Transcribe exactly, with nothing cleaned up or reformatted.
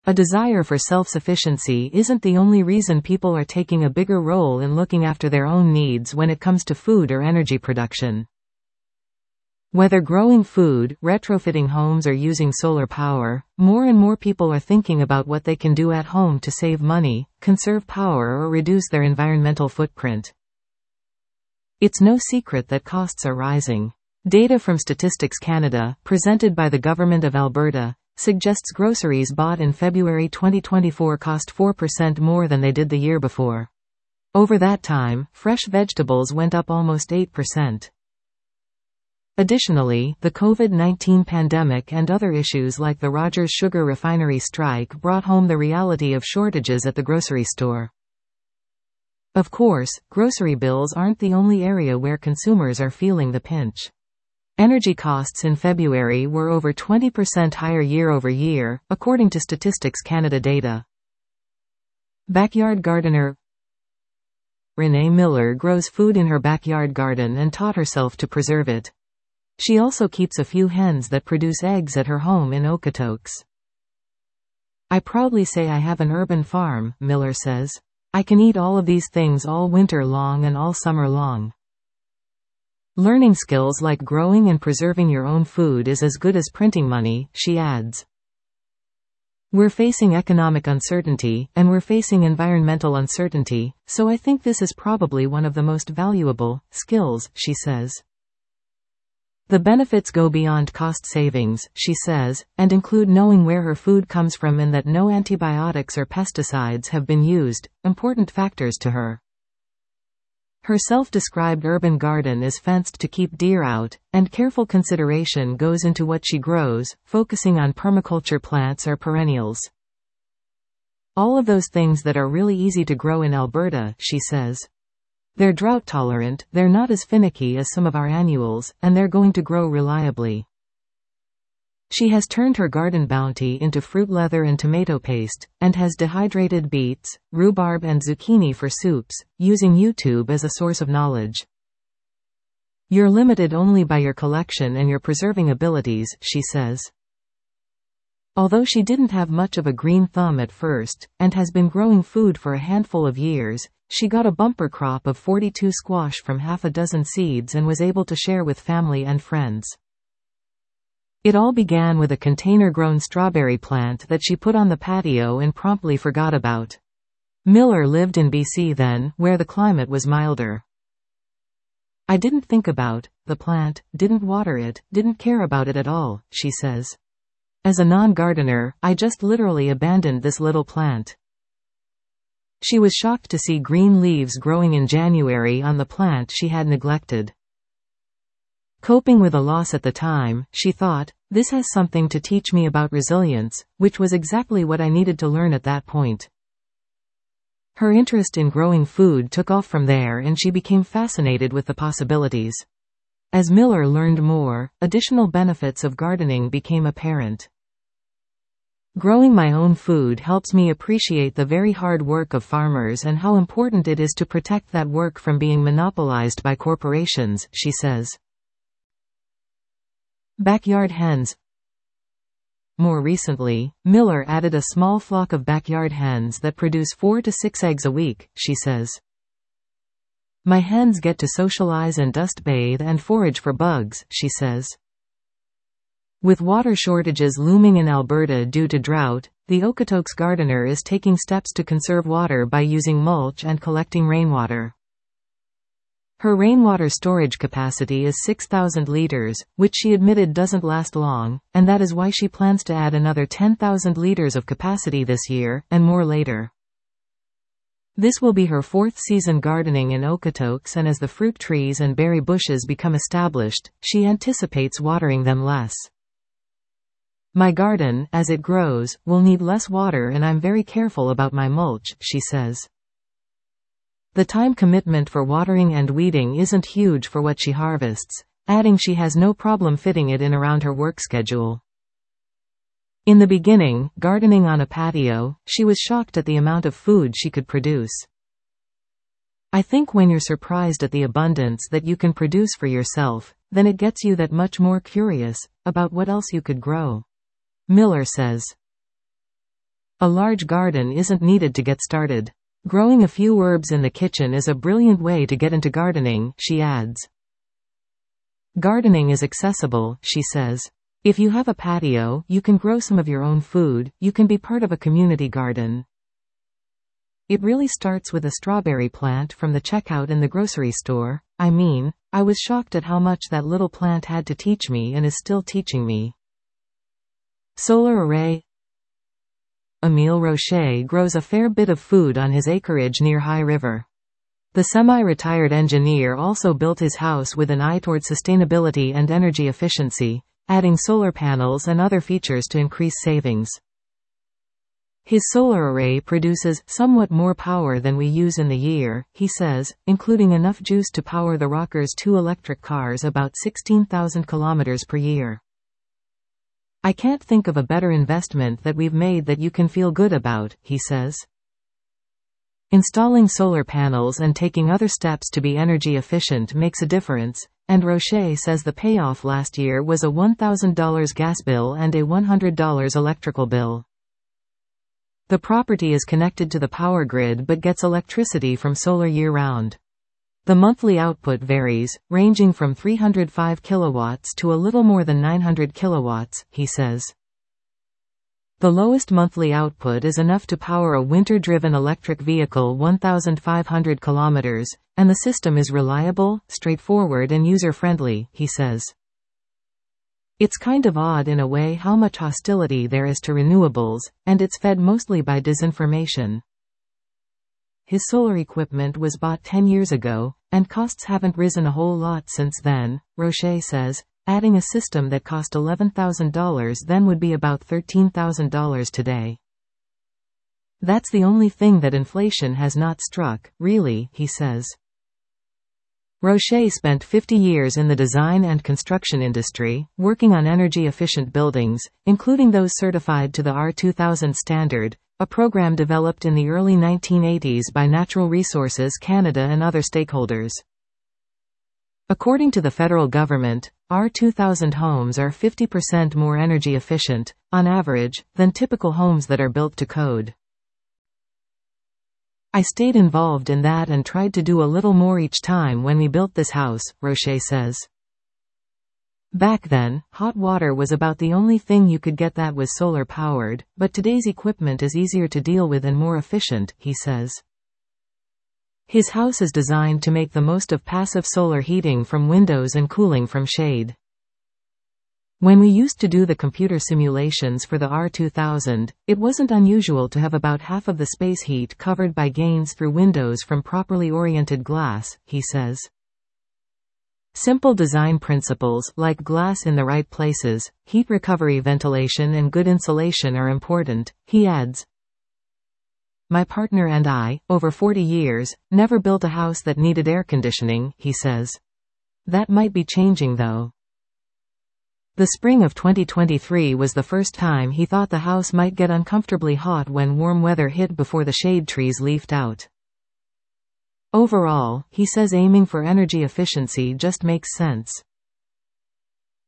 A desire for self-sufficiency isn't the only reason people are taking a bigger role in looking after their own needs when it comes to food or energy production. Whether growing food, retrofitting homes or using solar power, more and more people are thinking about what they can do at home to save money, conserve power or reduce their environmental footprint. It's no secret that costs are rising. Data from Statistics Canada, presented by the Government of Alberta, suggests groceries bought in February twenty twenty-four cost four percent more than they did the year before. Over that time, fresh vegetables went up almost eight percent. Additionally, the COVID nineteen pandemic and other issues like the Rogers Sugar Refinery strike brought home the reality of shortages at the grocery store. Of course, grocery bills aren't the only area where consumers are feeling the pinch. Energy costs in February were over twenty percent higher year over year, according to Statistics Canada data. Backyard gardener Renee Miller grows food in her backyard garden and taught herself to preserve it. She also keeps a few hens that produce eggs at her home in Okotoks. I proudly say I have an urban farm, Miller says. I can eat all of these things all winter long and all summer long. Learning skills like growing and preserving your own food is as good as printing money, she adds. We're facing economic uncertainty, and we're facing environmental uncertainty, so I think this is probably one of the most valuable skills, she says. The benefits go beyond cost savings, she says, and include knowing where her food comes from and that no antibiotics or pesticides have been used, important factors to her. Her self-described urban garden is fenced to keep deer out, and careful consideration goes into what she grows, focusing on permaculture plants or perennials. All of those things that are really easy to grow in Alberta, she says. They're drought tolerant, they're not as finicky as some of our annuals, and they're going to grow reliably. She has turned her garden bounty into fruit leather and tomato paste, and has dehydrated beets, rhubarb and zucchini for soups, using YouTube as a source of knowledge. You're limited only by your collection and your preserving abilities, she says. Although she didn't have much of a green thumb at first, and has been growing food for a handful of years, she got a bumper crop of forty-two squash from half a dozen seeds and was able to share with family and friends. It all began with a container-grown strawberry plant that she put on the patio and promptly forgot about. Miller lived in B C then, where the climate was milder. I didn't think about the plant, didn't water it, didn't care about it at all, she says. As a non-gardener, I just literally abandoned this little plant. She was shocked to see green leaves growing in January on the plant she had neglected. Coping with a loss at the time, she thought, this has something to teach me about resilience, which was exactly what I needed to learn at that point. Her interest in growing food took off from there and she became fascinated with the possibilities. As Miller learned more, additional benefits of gardening became apparent. Growing my own food helps me appreciate the very hard work of farmers and how important it is to protect that work from being monopolized by corporations, she says. Backyard hens. More recently, Miller added a small flock of backyard hens that produce four to six eggs a week, she says. My hens get to socialize and dust bathe and forage for bugs, she says. With water shortages looming in Alberta due to drought, the Okotoks gardener is taking steps to conserve water by using mulch and collecting rainwater. Her rainwater storage capacity is six thousand liters, which she admitted doesn't last long, and that is why she plans to add another ten thousand liters of capacity this year, and more later. This will be her fourth season gardening in Okotoks, and as the fruit trees and berry bushes become established, she anticipates watering them less. My garden, as it grows, will need less water and I'm very careful about my mulch, she says. The time commitment for watering and weeding isn't huge for what she harvests, adding she has no problem fitting it in around her work schedule. In the beginning, gardening on a patio, she was shocked at the amount of food she could produce. I think when you're surprised at the abundance that you can produce for yourself, then it gets you that much more curious about what else you could grow. Miller says. A large garden isn't needed to get started. Growing a few herbs in the kitchen is a brilliant way to get into gardening, she adds. Gardening is accessible, she says. If you have a patio, you can grow some of your own food, you can be part of a community garden. It really starts with a strawberry plant from the checkout in the grocery store. I mean, I was shocked at how much that little plant had to teach me and is still teaching me. Solar array. Emile Rocher grows a fair bit of food on his acreage near High River. The semi-retired engineer also built his house with an eye toward sustainability and energy efficiency, adding solar panels and other features to increase savings. His solar array produces somewhat more power than we use in the year, he says, including enough juice to power the Rocker's two electric cars about sixteen thousand kilometers per year. I can't think of a better investment that we've made that you can feel good about, he says. Installing solar panels and taking other steps to be energy efficient makes a difference, and Rocher says the payoff last year was a one thousand dollars gas bill and a one hundred dollars electrical bill. The property is connected to the power grid but gets electricity from solar year-round. The monthly output varies, ranging from three hundred five kilowatts to a little more than nine hundred kilowatts, he says. The lowest monthly output is enough to power a winter-driven electric vehicle one thousand five hundred kilometers, and the system is reliable, straightforward and user-friendly, he says. It's kind of odd in a way how much hostility there is to renewables, and it's fed mostly by disinformation. His solar equipment was bought ten years ago, and costs haven't risen a whole lot since then, Rocher says. Adding a system that cost eleven thousand dollars then would be about thirteen thousand dollars today. That's the only thing that inflation has not struck, really, he says. Rocher spent fifty years in the design and construction industry, working on energy-efficient buildings, including those certified to the R two thousand standard, a program developed in the early nineteen eighties by Natural Resources Canada and other stakeholders. According to the federal government, R two thousand homes are fifty percent more energy efficient, on average, than typical homes that are built to code. I stayed involved in that and tried to do a little more each time when we built this house, Rocher says. Back then, hot water was about the only thing you could get that was solar powered, but today's equipment is easier to deal with and more efficient, he says. His house is designed to make the most of passive solar heating from windows and cooling from shade. When we used to do the computer simulations for the R two thousand, it wasn't unusual to have about half of the space heat covered by gains through windows from properly oriented glass, he says. Simple design principles, like glass in the right places, heat recovery, ventilation and good insulation are important, he adds. My partner and I, over forty years, never built a house that needed air conditioning, he says. That might be changing though. The spring of twenty twenty-three was the first time he thought the house might get uncomfortably hot when warm weather hit before the shade trees leafed out. Overall, he says aiming for energy efficiency just makes sense.